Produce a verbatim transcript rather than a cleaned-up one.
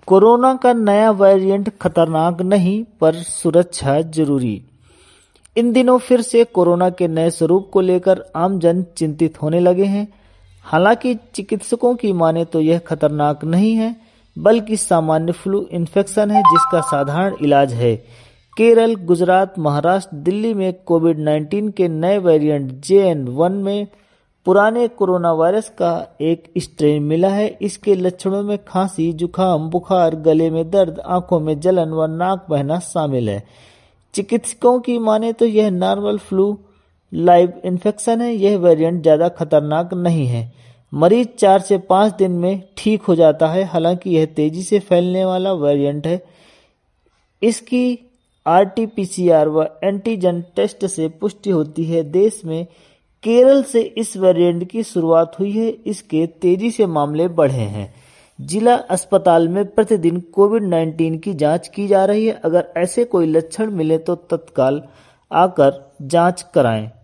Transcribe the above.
Corona का नया variant खतरनाक नहीं, पर सुरक्षा जरूरी। इन दिनों फिर से कोरोना के नए स्वरूप को लेकर आमजन चिंतित होने लगे हैं। हालांकि चिकित्सकों की माने तो यह खतरनाक नहीं है, बल्कि सामान्य फ्लू इन्फेक्शन है जिसका साधारण इलाज है। केरल, गुजरात, महाराष्ट्र, दिल्ली में कोविड नाइन्टीन के नए वेरिएंट जे एन वन में पुराने कोरोना वायरस का एक स्ट्रेन मिला है। इसके लक्षणों में खांसी, जुकाम, बुखार, गले में दर्द, आंखों में जलन व नाक बहना शामिल है। चिकित्सकों की माने तो यह नॉर्मल फ्लू लाइव इन्फेक्शन है। यह वेरिएंट ज्यादा खतरनाक नहीं है। मरीज चार से पाँच दिन में ठीक हो जाता है। हालांकि यह तेजी से फैलने वाला वेरिएंट है। इसकी R T P C R व एंटीजन टेस्ट से पुष्टि होती है। देश में केरल से इस वेरिएंट की शुरुआत हुई है। इसके तेजी से मामले बढ़े हैं। जिला अस्पताल में प्रतिदिन कोविड नाइन्टीन की जांच की जा रही है। अगर ऐसे कोई लक्षण मिले तो तत्काल आकर जांच कराएं।